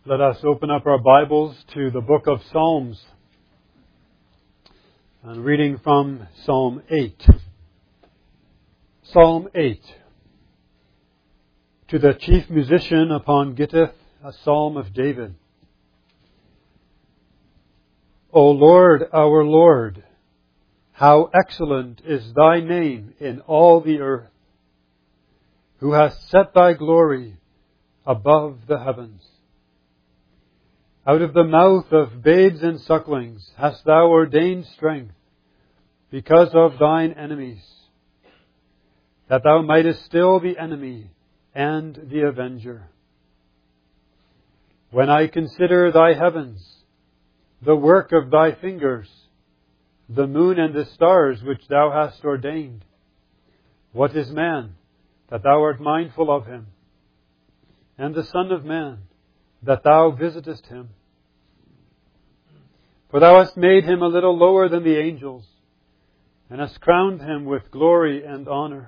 Let us open up our Bibles to the book of Psalms. And reading from Psalm 8. Psalm 8. To the chief musician upon Gittith, a psalm of David. O Lord, our Lord, how excellent is thy name in all the earth, who hast set thy glory above the heavens. Out of the mouth of babes and sucklings hast thou ordained strength because of thine enemies, that thou mightest still the enemy and the avenger. When I consider thy heavens, the work of thy fingers, the moon and the stars which thou hast ordained, what is man, that thou art mindful of him, and the Son of Man, that thou visitest him? For thou hast made him a little lower than the angels, and hast crowned him with glory and honor.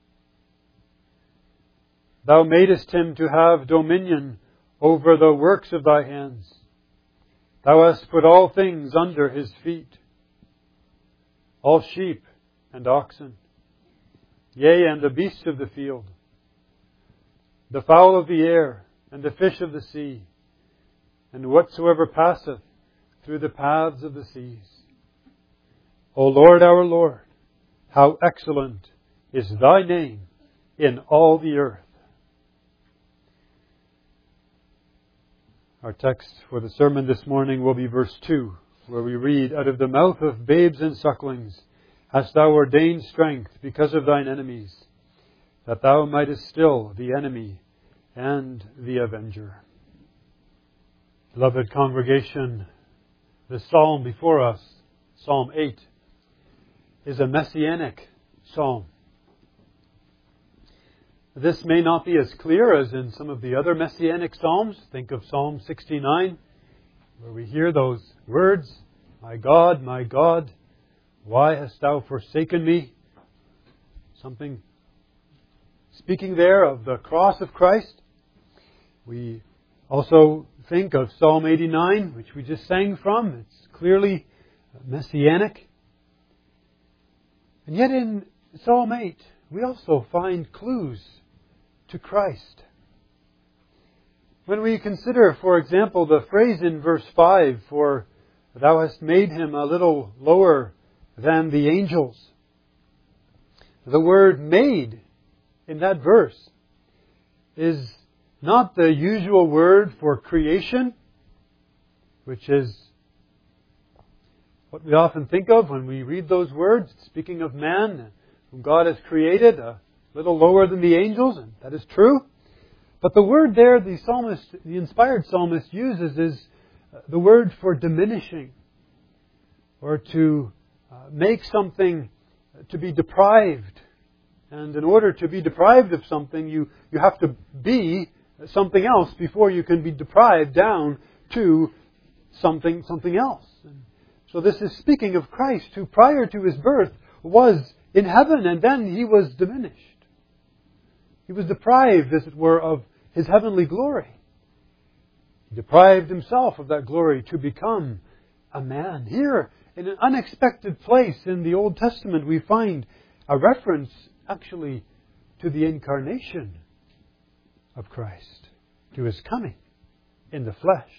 Thou madest him to have dominion over the works of thy hands. Thou hast put all things under his feet, all sheep and oxen, yea, and the beasts of the field, the fowl of the air, and the fish of the sea, and whatsoever passeth through the paths of the seas. O Lord, our Lord, how excellent is thy name in all the earth. Our text for the sermon this morning will be verse 2, where we read, Out of the mouth of babes and sucklings hast thou ordained strength because of thine enemies, that thou mightest still the enemy and the avenger. Beloved congregation, the psalm before us, Psalm 8, is a messianic psalm. This may not be as clear as in some of the other messianic psalms. Think of Psalm 69, where we hear those words, my God, why hast thou forsaken me? Something speaking there of the cross of Christ. We also think of Psalm 89, which we just sang from. It's clearly messianic. And yet in Psalm 8, we also find clues to Christ. When we consider, for example, the phrase in verse 5, for thou hast made him a little lower than the angels. The word made in that verse is not the usual word for creation, which is what we often think of when we read those words, speaking of man, whom God has created a little lower than the angels, and that is true. But the word there the inspired psalmist uses is the word for diminishing, or to make something to be deprived. And in order to be deprived of something, you have to be something else before you can be deprived down to something else. And so this is speaking of Christ, who prior to his birth was in heaven, and then he was diminished. He was deprived, as it were, of his heavenly glory. He deprived himself of that glory to become a man. Here, in an unexpected place in the Old Testament, we find a reference actually to the incarnation of Christ, to his coming in the flesh.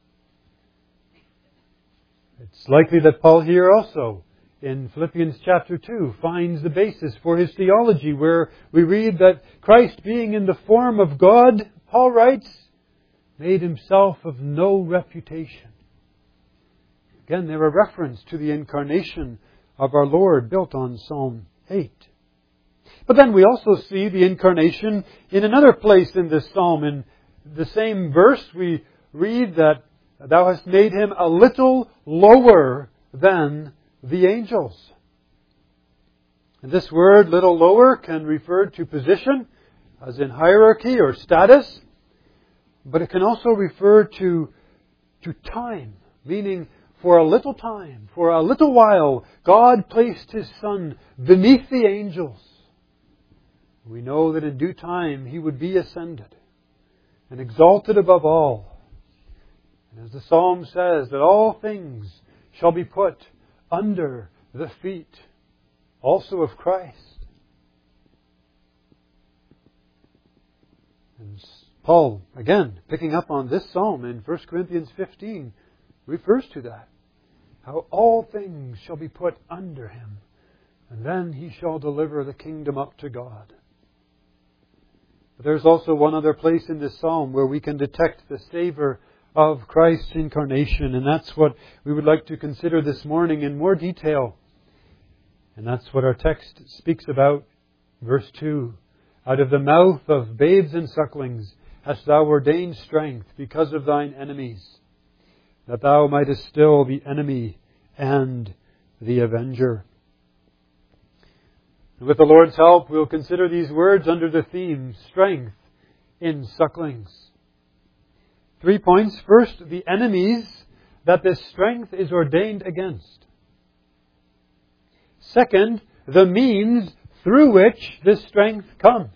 It's likely that Paul here also, in Philippians chapter 2, finds the basis for his theology, where we read that Christ, being in the form of God, Paul writes, made himself of no reputation. Again, they're a reference to the incarnation of our Lord, built on Psalm 8. But then we also see the incarnation in another place in this psalm. In the same verse, we read that thou hast made him a little lower than the angels. And this word, little lower, can refer to position, as in hierarchy or status. But it can also refer to time, meaning for a little time, for a little while, God placed his Son beneath the angels. We know that in due time he would be ascended and exalted above all. And as the psalm says, that all things shall be put under the feet also of Christ. And Paul, again, picking up on this psalm in 1 Corinthians 15, refers to that. How all things shall be put under Him, and then He shall deliver the kingdom up to God. But there's also one other place in this psalm where we can detect the savour of Christ's incarnation, and that's what we would like to consider this morning in more detail. And that's what our text speaks about. Verse 2, out of the mouth of babes and sucklings hast Thou ordained strength because of Thine enemies, that Thou mightest still the enemy and the avenger. And with the Lord's help, we'll consider these words under the theme, strength in sucklings. 3 points. First, the enemies that this strength is ordained against. Second, the means through which this strength comes.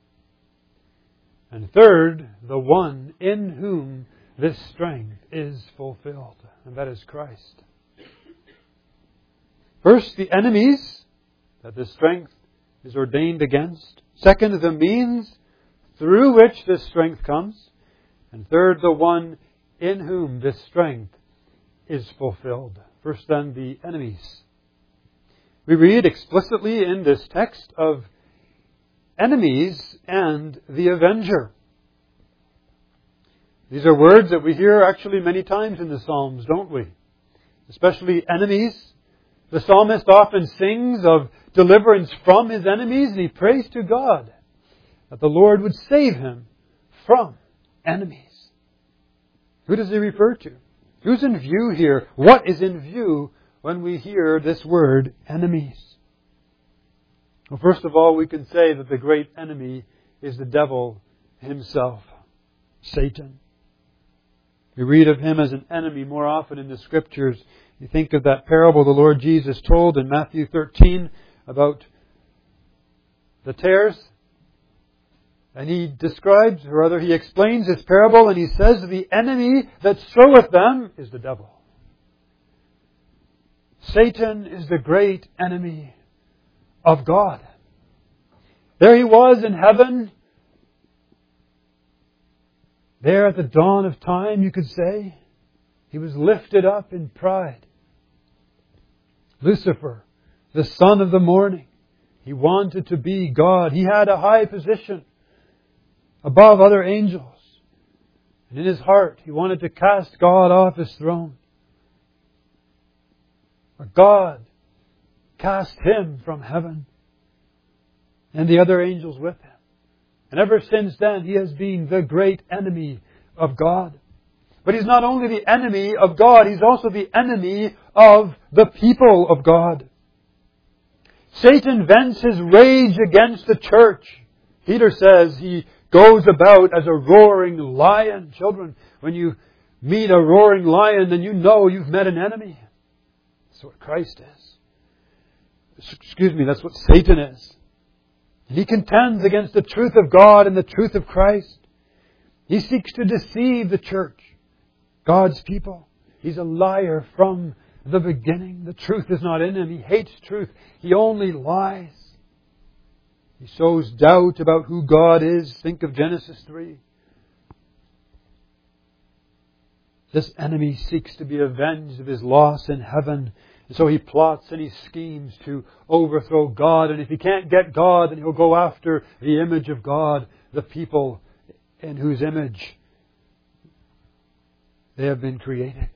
And third, the one in whom this strength is fulfilled, and that is Christ. First, the enemies that this strength is ordained against. Second, the means through which this strength comes. And third, the one in whom this strength is fulfilled. First, then, the enemies. We read explicitly in this text of enemies and the avenger. These are words that we hear actually many times in the Psalms, don't we? Especially enemies. The psalmist often sings of deliverance from his enemies, and he prays to God that the Lord would save him from enemies. Who does he refer to? Who's in view here? What is in view when we hear this word, enemies? Well, first of all, we can say that the great enemy is the devil himself, Satan. We read of him as an enemy more often in the Scriptures. You think of that parable the Lord Jesus told in Matthew 13 about the tares. And He describes, or rather He explains this parable, and He says, the enemy that soweth them is the devil. Satan is the great enemy of God. There he was in heaven. There at the dawn of time, you could say. He was lifted up in pride. Lucifer, the son of the morning. He wanted to be God. He had a high position above other angels. And in his heart, he wanted to cast God off His throne. But God cast him from heaven and the other angels with him. And ever since then, he has been the great enemy of God. But he's not only the enemy of God, he's also the enemy of the people of God. Satan vents his rage against the church. Peter says he goes about as a roaring lion. Children, when you meet a roaring lion, then you know you've met an enemy. That's what Christ is. That's what Satan is. He contends against the truth of God and the truth of Christ. He seeks to deceive the church, God's people. He's a liar from the beginning. The truth is not in him. He hates truth. He only lies. He sows doubt about who God is. Think of Genesis 3. This enemy seeks to be avenged of his loss in heaven. And so he plots and he schemes to overthrow God. And if he can't get God, then he'll go after the image of God, the people in whose image they have been created.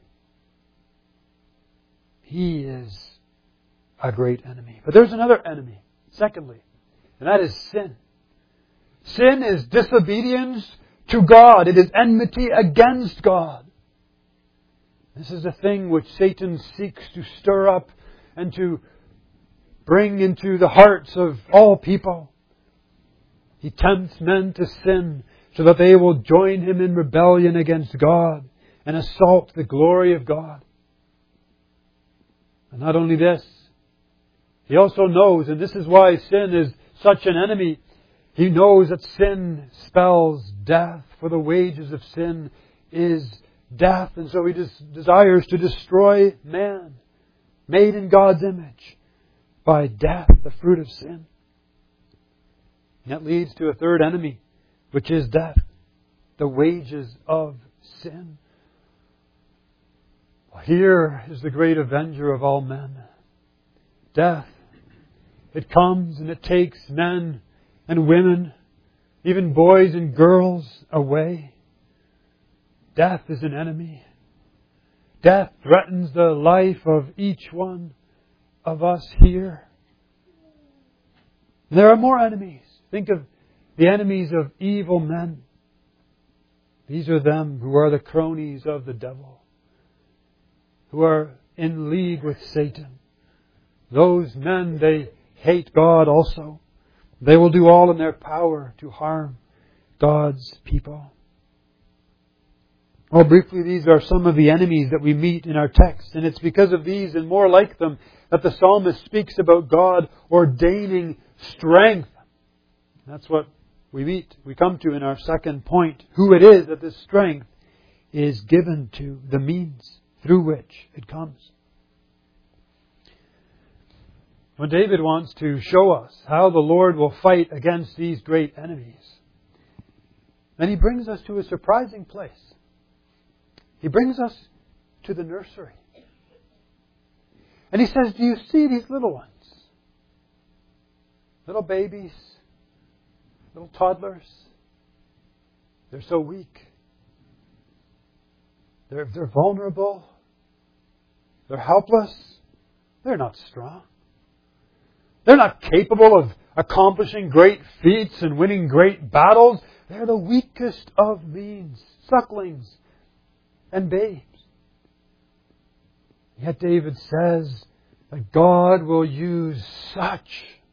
He is a great enemy. But there's another enemy, secondly, and that is sin. Sin is disobedience to God. It is enmity against God. This is the thing which Satan seeks to stir up and to bring into the hearts of all people. He tempts men to sin so that they will join him in rebellion against God and assault the glory of God. And not only this, he also knows, and this is why sin is such an enemy, he knows that sin spells death, for the wages of sin is death, and so He desires to destroy man, made in God's image, by death, the fruit of sin. And that leads to a third enemy, which is death, the wages of sin. Well, here is the great avenger of all men. Death. It comes and it takes men and women, even boys and girls, away. Death is an enemy. Death threatens the life of each one of us here. There are more enemies. Think of the enemies of evil men. These are them who are the cronies of the devil, who are in league with Satan. Those men, they hate God also. They will do all in their power to harm God's people. Well, briefly, these are some of the enemies that we meet in our text. And it's because of these and more like them that the psalmist speaks about God ordaining strength. That's what we come to in our second point. Who it is that this strength is given to, the means through which it comes. When David wants to show us how the Lord will fight against these great enemies, then he brings us to a surprising place. He brings us to the nursery. And he says, do you see these little ones? Little babies, little toddlers. They're so weak. They're vulnerable. They're helpless. They're not strong. They're not capable of accomplishing great feats and winning great battles. They're the weakest of means, sucklings and babes. Yet David says that God will use such.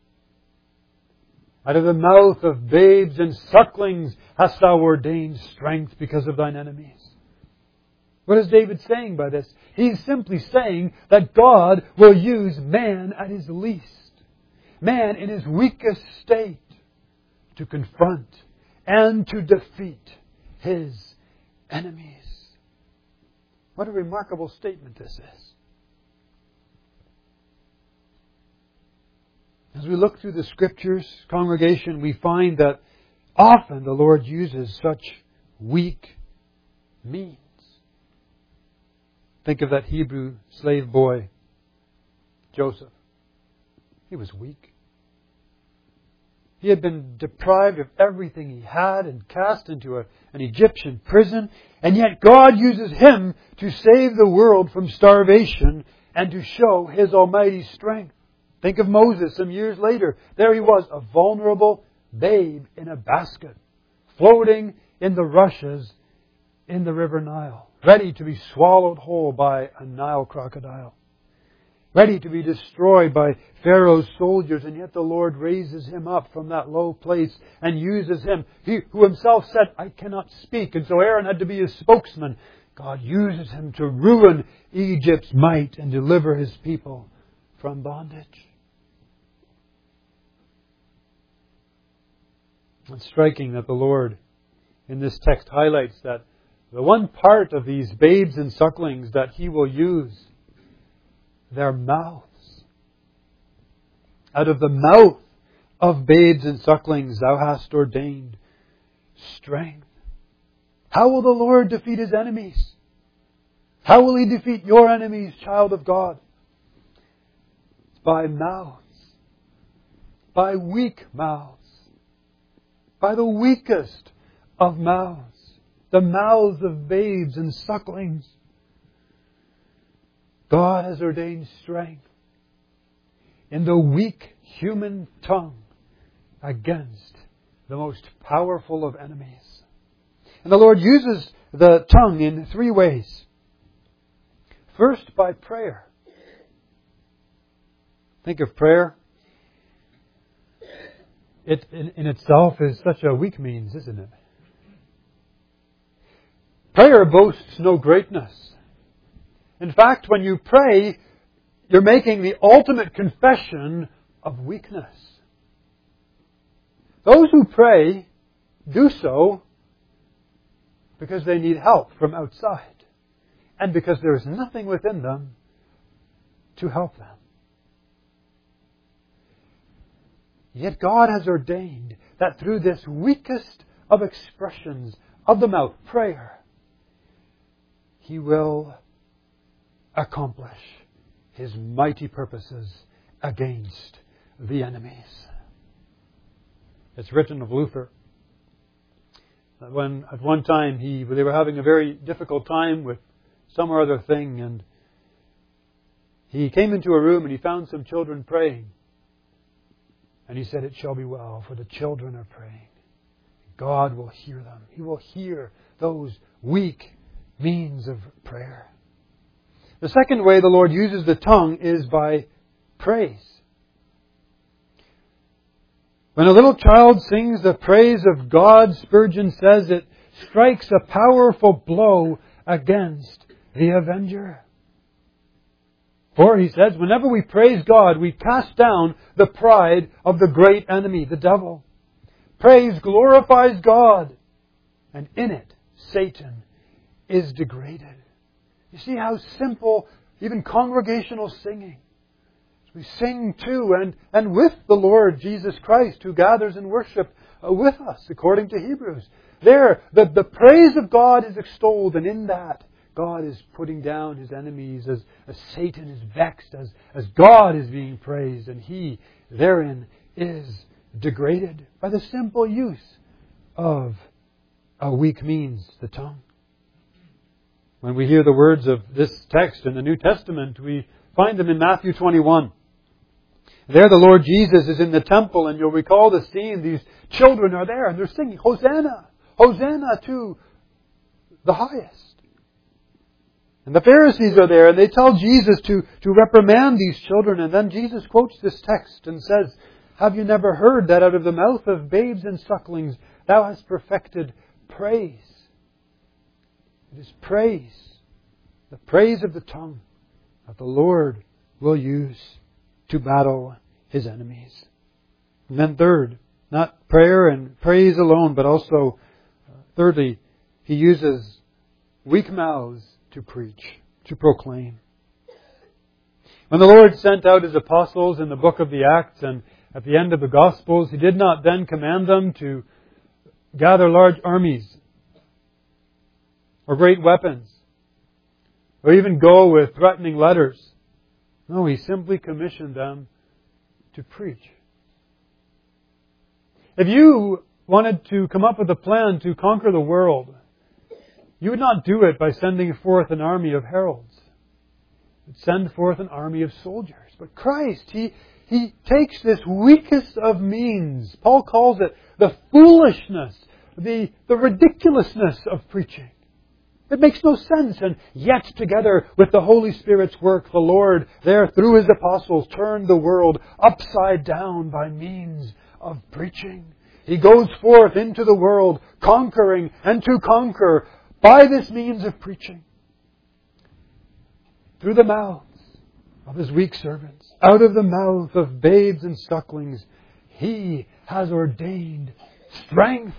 Out of the mouth of babes and sucklings hast thou ordained strength because of thine enemies. What is David saying by this? He's simply saying that God will use man at his least, man in his weakest state, to confront and to defeat his enemies. What a remarkable statement this is. As we look through the Scriptures, congregation, we find that often the Lord uses such weak means. Think of that Hebrew slave boy, Joseph. He was weak. He had been deprived of everything he had and cast into an Egyptian prison. And yet God uses him to save the world from starvation and to show His almighty strength. Think of Moses some years later. There he was, a vulnerable babe in a basket, floating in the rushes in the river Nile, ready to be swallowed whole by a Nile crocodile, ready to be destroyed by Pharaoh's soldiers. And yet the Lord raises him up from that low place and uses him. He who himself said, I cannot speak. And so Aaron had to be his spokesman. God uses him to ruin Egypt's might and deliver His people from bondage. It's striking that the Lord in this text highlights that the one part of these babes and sucklings that He will use, their mouths. Out of the mouth of babes and sucklings thou hast ordained strength. How will the Lord defeat His enemies? How will He defeat your enemies, child of God? It's by mouths. By weak mouths. By the weakest of mouths. The mouths of babes and sucklings. God has ordained strength in the weak human tongue against the most powerful of enemies. And the Lord uses the tongue in three ways. First, by prayer. Think of prayer. It in itself is such a weak means, isn't it? Prayer boasts no greatness. In fact, when you pray, you're making the ultimate confession of weakness. Those who pray do so because they need help from outside. and because there is nothing within them to help them. Yet God has ordained that through this weakest of expressions of the mouth, prayer, He will accomplish His mighty purposes against the enemies. It's written of Luther that when at one time they were having a very difficult time with some or other thing, and he came into a room and he found some children praying. And he said, "It shall be well, for the children are praying. God will hear them. He will hear those weak means of prayer." The second way the Lord uses the tongue is by praise. When a little child sings the praise of God, Spurgeon says it strikes a powerful blow against the avenger. For, he says, whenever we praise God, we cast down the pride of the great enemy, the devil. Praise glorifies God, and in it, Satan is degraded. You see how simple, even congregational singing. We sing to and with the Lord Jesus Christ, who gathers in worship with us, according to Hebrews. There, the praise of God is extolled, and in that, God is putting down His enemies as Satan is vexed, as God is being praised, and he therein is degraded by the simple use of a weak means, the tongue. When we hear the words of this text in the New Testament, we find them in Matthew 21. There the Lord Jesus is in the temple, and you'll recall the scene. These children are there, and they're singing, "Hosanna! Hosanna to the highest." And the Pharisees are there, and they tell Jesus to reprimand these children. And then Jesus quotes this text and says, "Have you never heard that out of the mouth of babes and sucklings thou hast perfected praise?" It is praise, the praise of the tongue, that the Lord will use to battle His enemies. And then third, not prayer and praise alone, but also, thirdly, He uses weak mouths to preach, to proclaim. When the Lord sent out His apostles in the book of the Acts and at the end of the Gospels, He did not then command them to gather large armies or great weapons or even go with threatening letters. No, He simply commissioned them to preach. If you wanted to come up with a plan to conquer the world, you would not do it by sending forth an army of heralds. You would send forth an army of soldiers. But Christ, He takes this weakest of means. Paul calls it the foolishness, the ridiculousness of preaching. It makes no sense. And yet, together with the Holy Spirit's work, the Lord, there through His apostles, turned the world upside down by means of preaching. He goes forth into the world, conquering and to conquer by this means of preaching. Through the mouths of His weak servants, out of the mouth of babes and sucklings, He has ordained strength.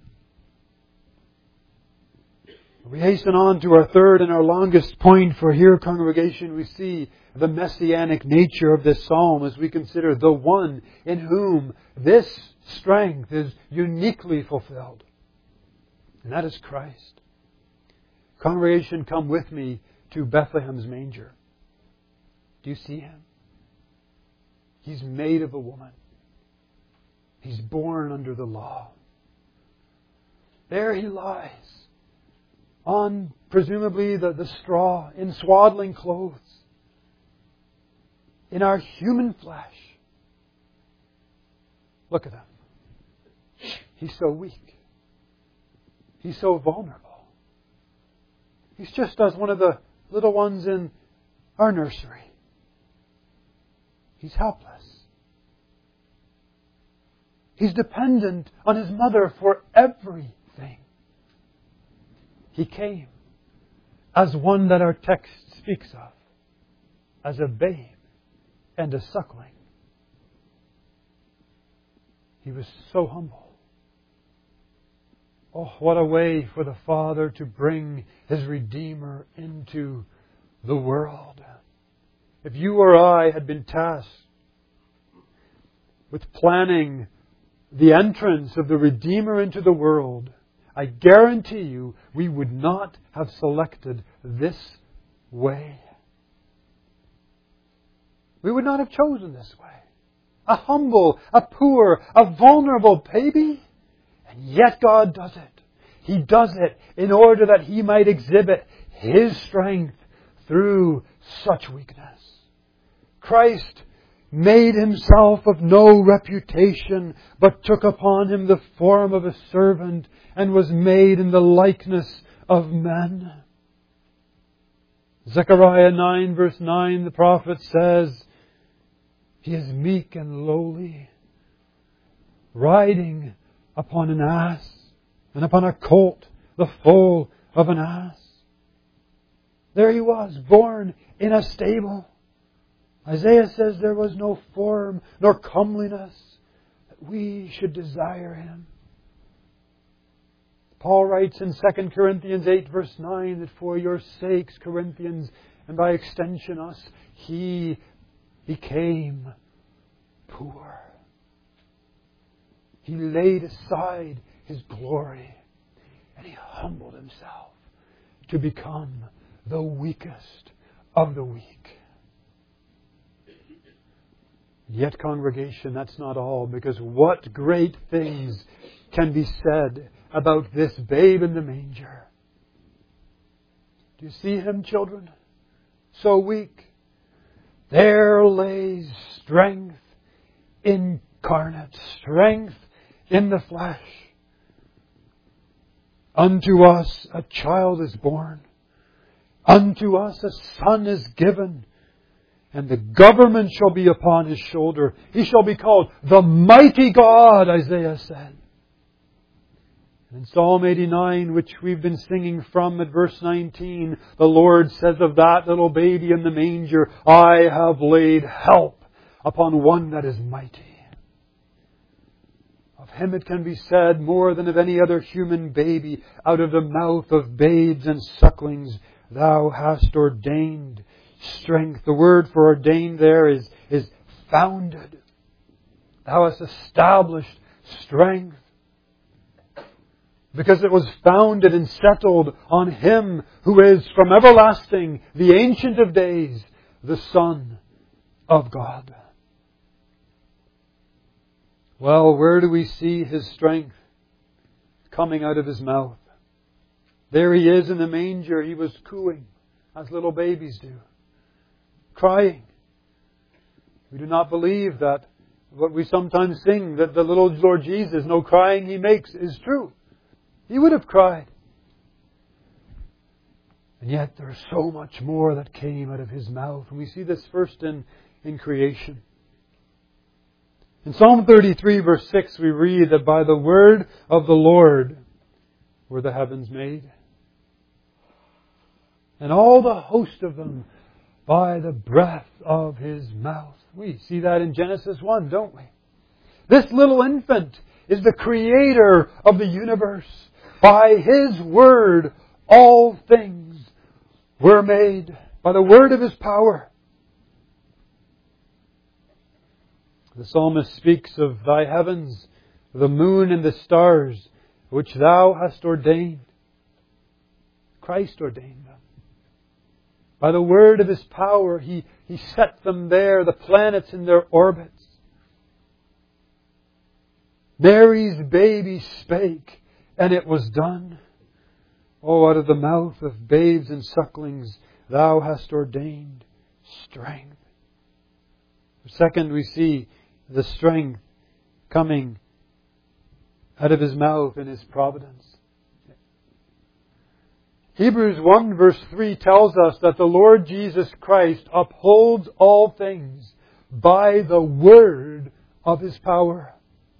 We hasten on to our third and our longest point, for here, congregation, we see the messianic nature of this psalm as we consider the one in whom this strength is uniquely fulfilled. And that is Christ. Congregation, come with me to Bethlehem's manger. Do you see Him? He's made of a woman. He's born under the law. There He lies, on presumably the straw, in swaddling clothes, in our human flesh. Look at Him. He's so weak. He's so vulnerable. He's just as one of the little ones in our nursery. He's helpless. He's dependent on His mother for everything. He came as one that our text speaks of, as a babe and a suckling. He was so humble. Oh, what a way for the Father to bring His Redeemer into the world. If you or I had been tasked with planning the entrance of the Redeemer into the world, I guarantee you we would not have selected this way. We would not have chosen this way. A humble, a poor, a vulnerable baby. And yet God does it. He does it in order that He might exhibit His strength through such weakness. Christ made Himself of no reputation, but took upon Him the form of a servant, and was made in the likeness of men. Zechariah 9 verse 9, the prophet says, He is meek and lowly, riding upon an ass, and upon a colt, the foal of an ass. There He was, born in a stable. Isaiah says there was no form nor comeliness that we should desire Him. Paul writes in 2 Corinthians 8 verse 9 that for your sakes, Corinthians, and by extension us, He became poor. He laid aside His glory and He humbled Himself to become the weakest of the weak. Yet, congregation, that's not all, because what great things can be said about this babe in the manger. Do you see Him, children? So weak. There lays strength incarnate, strength in the flesh. Unto us a child is born. Unto us a son is given. And the government shall be upon His shoulder. He shall be called the Mighty God, Isaiah said. And in Psalm 89, which we've been singing from at verse 19, the Lord says of that little baby in the manger, I have laid help upon one that is mighty. Of Him it can be said more than of any other human baby, out of the mouth of babes and sucklings, Thou hast ordained strength. The word for ordained there is founded. Thou hast established strength. Because it was founded and settled on Him who is from everlasting, the Ancient of Days, the Son of God. Well, where do we see His strength coming out of His mouth? There He is in the manger. He was cooing, as little babies do, crying. We do not believe that what we sometimes sing, that the little Lord Jesus, no crying He makes, is true. He would have cried. And yet there is so much more that came out of His mouth. And we see this first in creation. In Psalm 33 verse 6 we read that by the word of the Lord were the heavens made, and all the host of them by the breath of His mouth. We see that in Genesis 1, don't we? This little infant is the creator of the universe. By His word, all things were made. By the word of His power. The psalmist speaks of Thy heavens, the moon and the stars, which Thou hast ordained. Christ ordained them. By the word of His power, He set them there, the planets in their orbits. Mary's baby spake, and it was done. Oh, out of the mouth of babes and sucklings, Thou hast ordained strength. Second, we see the strength coming out of His mouth in His providence. Hebrews 1 verse 3 tells us that the Lord Jesus Christ upholds all things by the word of His power.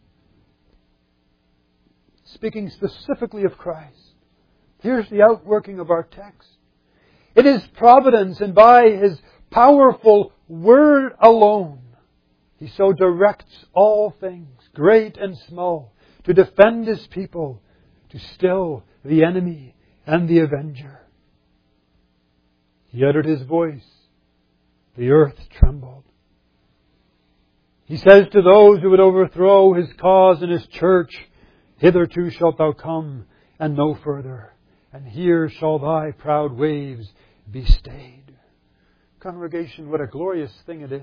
Speaking specifically of Christ. Here's the outworking of our text. It is providence, and by His powerful word alone, He so directs all things, great and small, to defend His people, to still the enemy and the avenger. He uttered His voice. The earth trembled. He says to those who would overthrow His cause and His church, "Hitherto shalt thou come, and no further, and here shall thy proud waves be stayed." Congregation, what a glorious thing it is.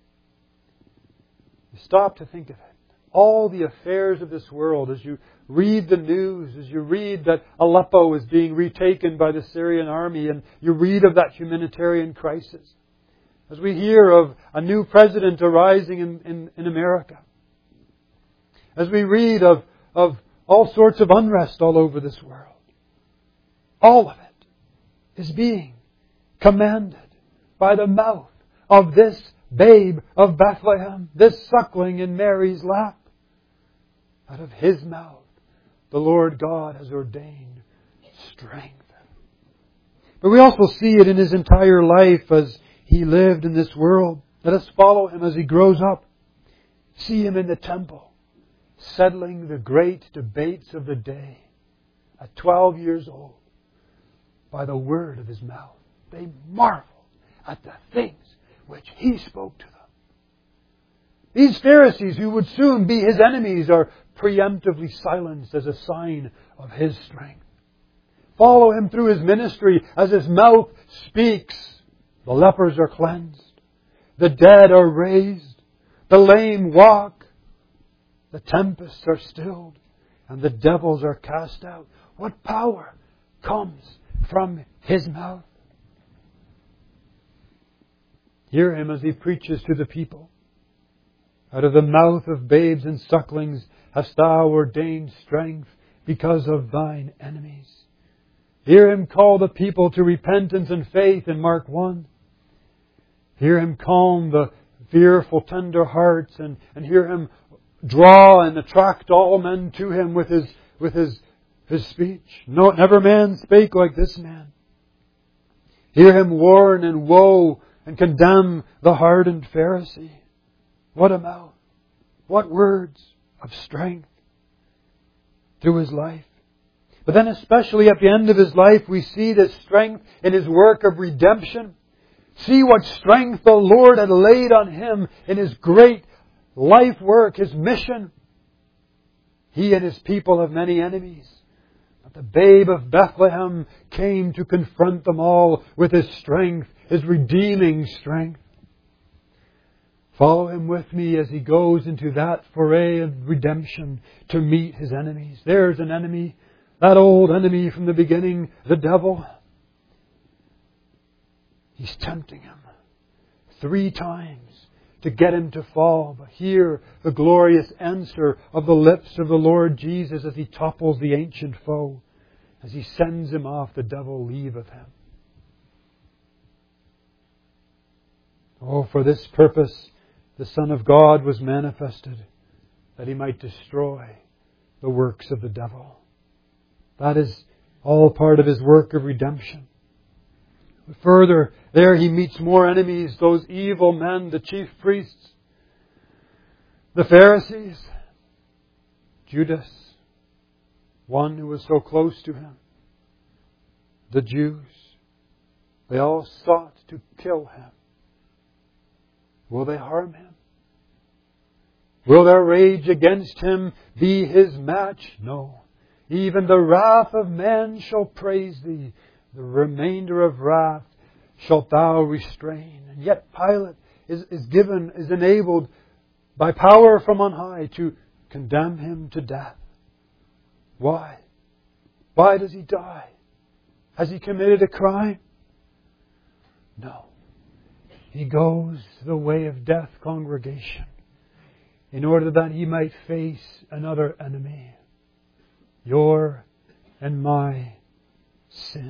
You stop to think of it. All the affairs of this world, as you read the news, as you read that Aleppo is being retaken by the Syrian army, and you read of that humanitarian crisis, as we hear of a new president arising in America, as we read of all sorts of unrest all over this world, all of it is being commanded by the mouth of this babe of Bethlehem, this suckling in Mary's lap. Out of His mouth, the Lord God has ordained strength. But we also see it in His entire life as He lived in this world. Let us follow Him as He grows up. See Him in the temple, settling the great debates of the day at 12 years old by the word of His mouth. They marveled at the things which He spoke to them. These Pharisees, who would soon be His enemies, are preemptively silenced as a sign of His strength. Follow Him through His ministry as His mouth speaks. The lepers are cleansed. The dead are raised. The lame walk. The tempests are stilled. And the devils are cast out. What power comes from His mouth? Hear Him as He preaches to the people. Out of the mouth of babes and sucklings hast thou ordained strength because of thine enemies. Hear Him call the people to repentance and faith in Mark 1. Hear Him calm the fearful, tender hearts, and hear Him draw and attract all men to Him with His speech. No, never man spake like this man. Hear Him warn and woe and condemn the hardened Pharisee. What a mouth! What words of strength through His life. But then especially at the end of His life, we see this strength in His work of redemption. See what strength the Lord had laid on Him in His great life work, His mission. He and His people have many enemies. But the babe of Bethlehem came to confront them all with His strength, His redeeming strength. Follow Him with me as He goes into that foray of redemption to meet His enemies. There's an enemy, that old enemy from the beginning, the devil. He's tempting Him 3 times to get Him to fall. But hear the glorious answer of the lips of the Lord Jesus as He topples the ancient foe. As He sends him off, the devil leaveth him. Oh, for this purpose the Son of God was manifested, that He might destroy the works of the devil. That is all part of His work of redemption. But further, there He meets more enemies, those evil men, the chief priests, the Pharisees, Judas, one who was so close to Him, the Jews. They all sought to kill Him. Will they harm Him? Will their rage against Him be His match? No. Even the wrath of men shall praise Thee. The remainder of wrath shalt Thou restrain. And yet Pilate is enabled by power from on high to condemn Him to death. Why? Why does He die? Has He committed a crime? No. He goes the way of death, congregation, in order that He might face another enemy, your and my sin.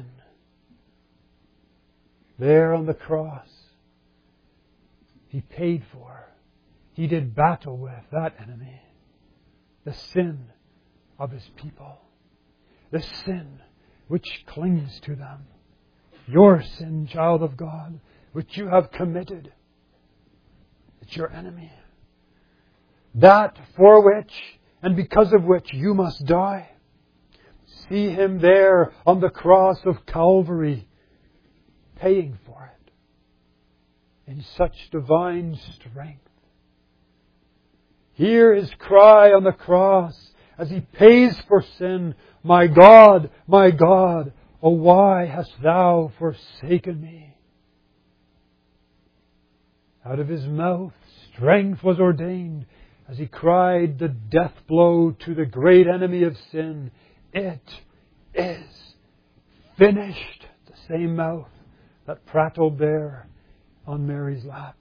There on the cross, He paid for, He did battle with that enemy, the sin of His people, the sin which clings to them. Your sin, child of God, which you have committed. It's your enemy. That for which and because of which you must die. see Him there on the cross of Calvary, paying for it in such divine strength. Hear His cry on the cross as He pays for sin, my God, oh why hast Thou forsaken me? Out of His mouth strength was ordained as He cried the death blow to the great enemy of sin. It is finished. The same mouth that prattled there on Mary's lap.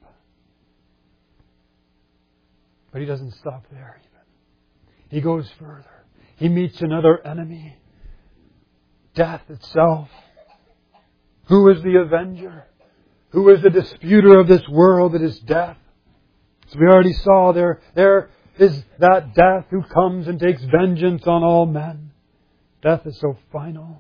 But He doesn't stop there even. He goes further. He meets another enemy. Death itself. Who is the avenger? Who is the disputer of this world? It is death. As we already saw, there is that death who comes and takes vengeance on all men. Death is so final.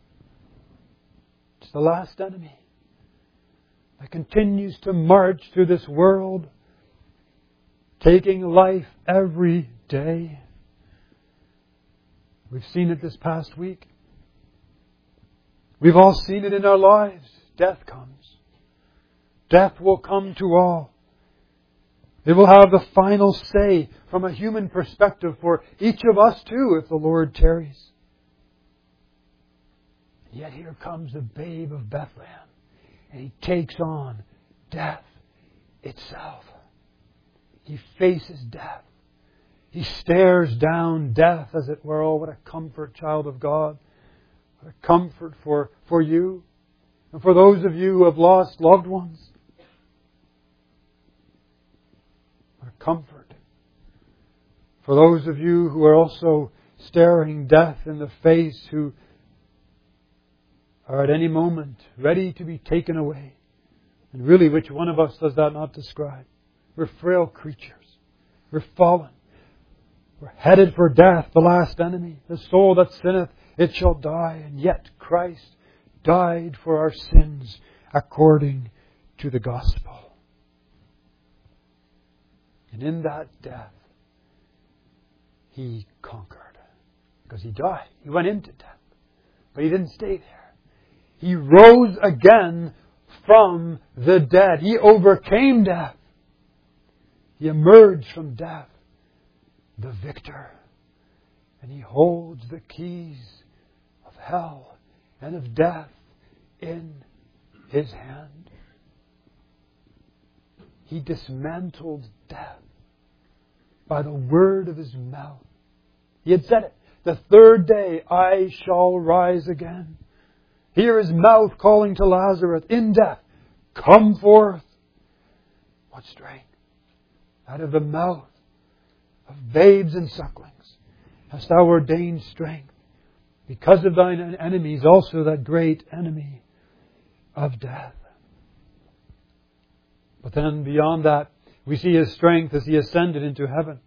It's the last enemy that continues to march through this world, taking life every day. We've seen it this past week. We've all seen it in our lives. Death comes. Death will come to all. It will have the final say from a human perspective for each of us too if the Lord tarries. And yet here comes the babe of Bethlehem, and He takes on death itself. He faces death. He stares down death, as it were. Oh, what a comfort, child of God. What a comfort for you and for those of you who have lost loved ones. What a comfort for those of you who are also staring death in the face, who are at any moment ready to be taken away. And really, which one of us does that not describe? We're frail creatures. We're fallen. We're headed for death, the last enemy. The soul that sinneth, it shall die. And yet Christ died for our sins according to the gospel. And in that death, He conquered. Because He died. He went into death. But He didn't stay there. He rose again from the dead. He overcame death. He emerged from death, the victor. And He holds the keys of hell and of death in His hand. He dismantled death by the word of His mouth. He had said it. The third day I shall rise again. Hear His mouth calling to Lazarus in death, come forth. What strength! Out of the mouth of babes and sucklings hast Thou ordained strength, because of Thine enemies, also that great enemy of death. But then beyond that, we see His strength as He ascended into heaven.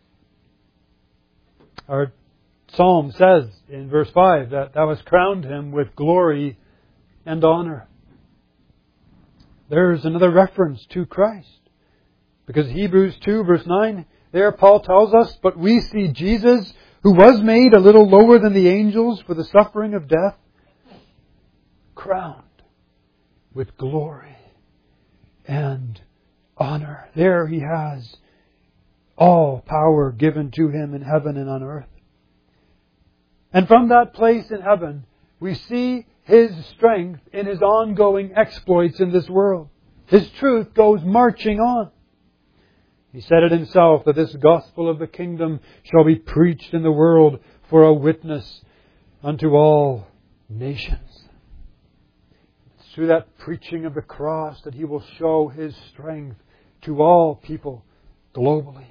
Our Psalm says in verse 5 that Thou hast crowned Him with glory and honor. There's another reference to Christ. Because Hebrews 2 verse 9, there Paul tells us, but we see Jesus, who was made a little lower than the angels for the suffering of death, crowned with glory and honor. There He has all power given to Him in heaven and on earth. And from that place in heaven, we see His strength in His ongoing exploits in this world. His truth goes marching on. He said it Himself, that this gospel of the kingdom shall be preached in the world for a witness unto all nations. It's through that preaching of the cross that He will show His strength to all people globally.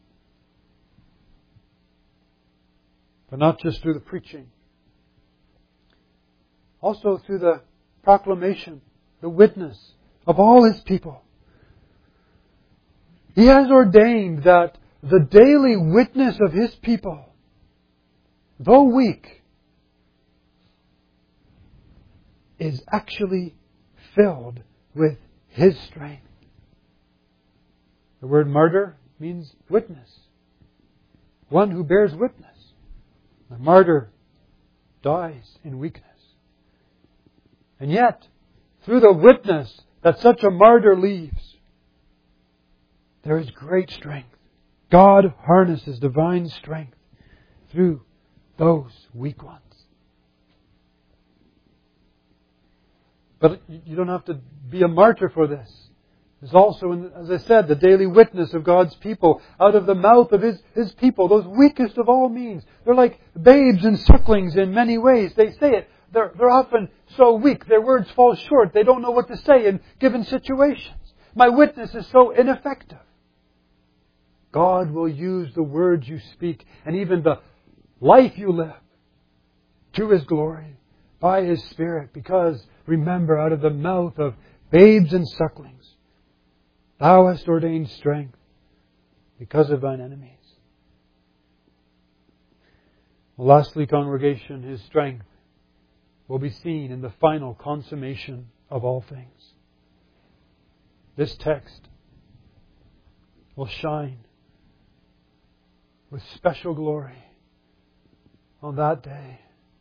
But not just through the preaching. Also through the proclamation, the witness of all His people. He has ordained that the daily witness of His people, though weak, is actually filled with His strength. The word martyr means witness. One who bears witness. The martyr dies in weakness. And yet, through the witness that such a martyr leaves, there is great strength. God harnesses divine strength through those weak ones. But you don't have to be a martyr for this. There's also, as I said, the daily witness of God's people out of the mouth of His people, those weakest of all means. They're like babes and sucklings in many ways. They say it. They're often so weak. Their words fall short. They don't know what to say in given situations. My witness is so ineffective. God will use the words you speak and even the life you live to His glory by His Spirit. Because, remember, out of the mouth of babes and sucklings, Thou hast ordained strength because of Thine enemies. Lastly, congregation, His strength will be seen in the final consummation of all things. This text will shine with special glory on that day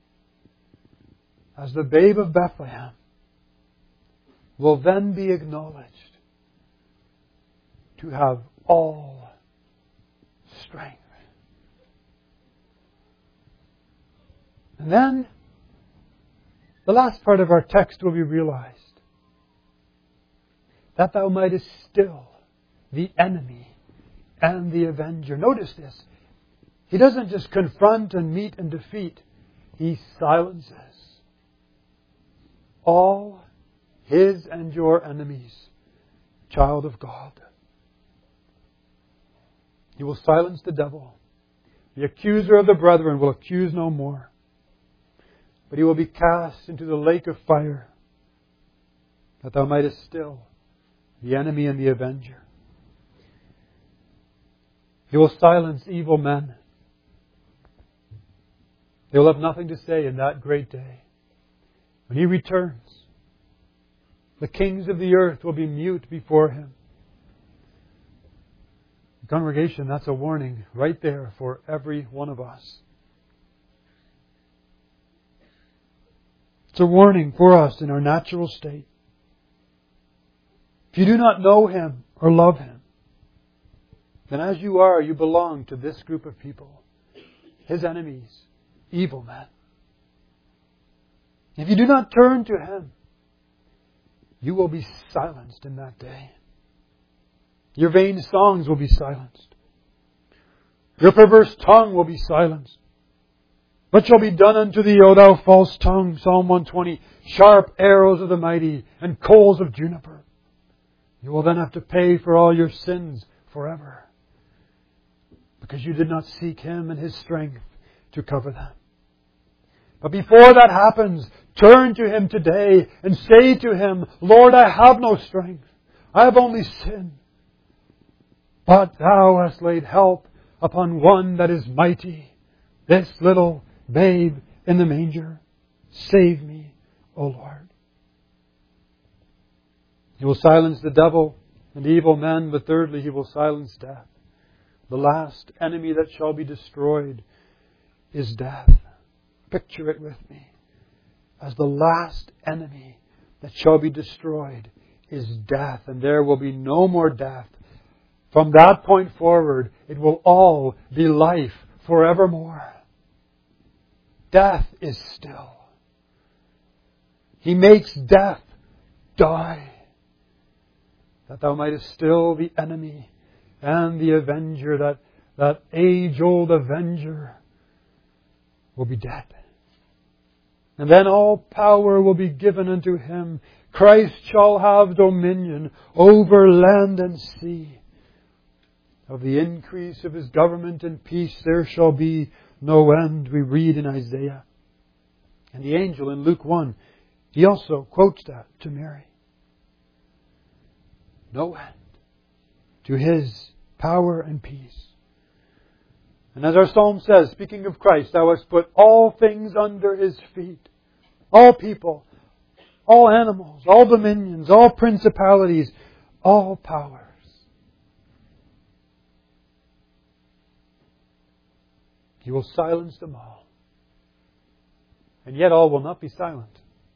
as the babe of Bethlehem will then be acknowledged to have all strength. And then the last part of our text will be realized. That thou mightest still the enemy and the avenger. Notice this. He doesn't just confront and meet and defeat. He silences all his and your enemies, child of God. He will silence the devil. The accuser of the brethren will accuse no more. But he will be cast into the lake of fire, that thou mightest still the enemy and the avenger. He will silence evil men. They will have nothing to say in that great day. When He returns, the kings of the earth will be mute before Him. Congregation, that's a warning right there for every one of us. It's a warning for us in our natural state. If you do not know Him or love Him, then as you are, you belong to this group of people. His enemies, evil men. If you do not turn to Him, you will be silenced in that day. Your vain songs will be silenced. Your perverse tongue will be silenced. What shall be done unto thee, O thou false tongue? Psalm 120. Sharp arrows of the mighty and coals of juniper. You will then have to pay for all your sins forever, because you did not seek Him and His strength to cover them. But before that happens, turn to Him today and say to Him, Lord, I have no strength. I have only sin. But Thou hast laid help upon one that is mighty, this little babe in the manger. Save me, O Lord. He will silence the devil and evil men, but thirdly, He will silence death. The last enemy that shall be destroyed is death. Picture it with me. As the last enemy that shall be destroyed is death, and there will be no more death. From that point forward, it will all be life forevermore. Death is still. He makes death die, that thou mightest still the enemy and the avenger, that age-old avenger will be dead. And then all power will be given unto Him. Christ shall have dominion over land and sea. Of the increase of His government and peace there shall be no end, we read in Isaiah. And the angel in Luke 1, he also quotes that to Mary. No end to His power and peace. And as our psalm says, speaking of Christ, Thou hast put all things under His feet. All people, all animals, all dominions, all principalities, all powers. He will silence them all. And yet all will not be silent.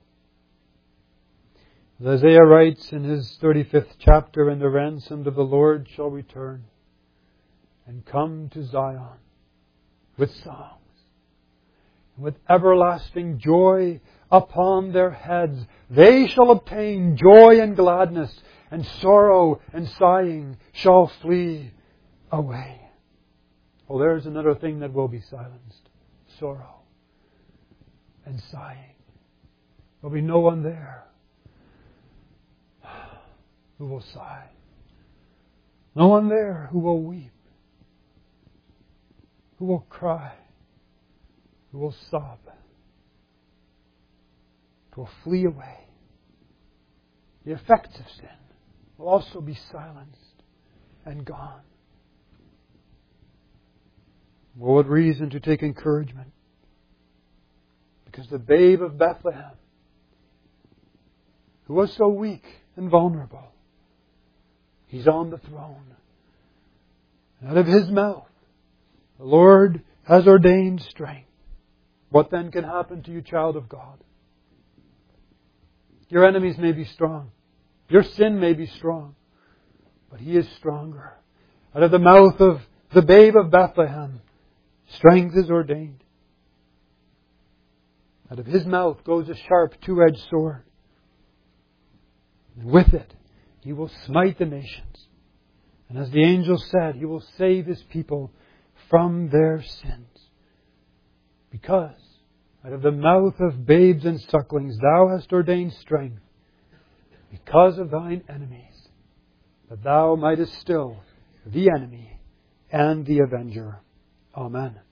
As Isaiah writes in his 35th chapter, "And the ransomed of the Lord shall return and come to Zion with songs, and with everlasting joy upon their heads. They shall obtain joy and gladness, and sorrow and sighing shall flee away." Well, there's another thing that will be silenced. Sorrow and sighing. There'll be no one there who will sigh. No one there who will weep, who will cry, who will sob. It will flee away. The effects of sin will also be silenced and gone. Well, what reason to take encouragement? Because the babe of Bethlehem, who was so weak and vulnerable, He's on the throne. And out of His mouth, the Lord has ordained strength. What then can happen to you, child of God? Your enemies may be strong. Your sin may be strong. But He is stronger. Out of the mouth of the babe of Bethlehem, strength is ordained. Out of His mouth goes a sharp two-edged sword. And with it, He will smite the nations. And as the angel said, He will save His people from their sins. Because out of the mouth of babes and sucklings Thou hast ordained strength, because of Thine enemies, that Thou mightest still the enemy and the avenger. Amen.